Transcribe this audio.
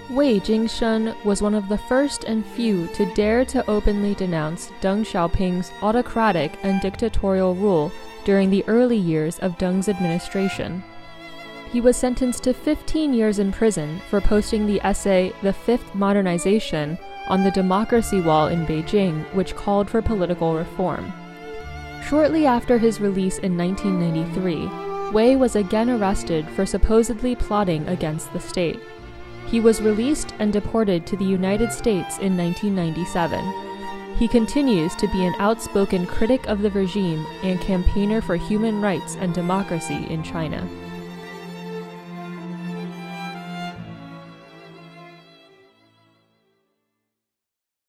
Wei Jingsheng was one of the first and few to dare to openly denounce Deng Xiaoping's autocratic and dictatorial rule during the early years of Deng's administration. He was sentenced to 15 years in prison for posting the essay The Fifth Modernization on the Democracy Wall in Beijing, which called for political reform. Shortly after his release in 1993, Wei was again arrested for supposedly plotting against the state. He was released and deported to the United States in 1997. He continues to be an outspoken critic of the regime and campaigner for human rights and democracy in China.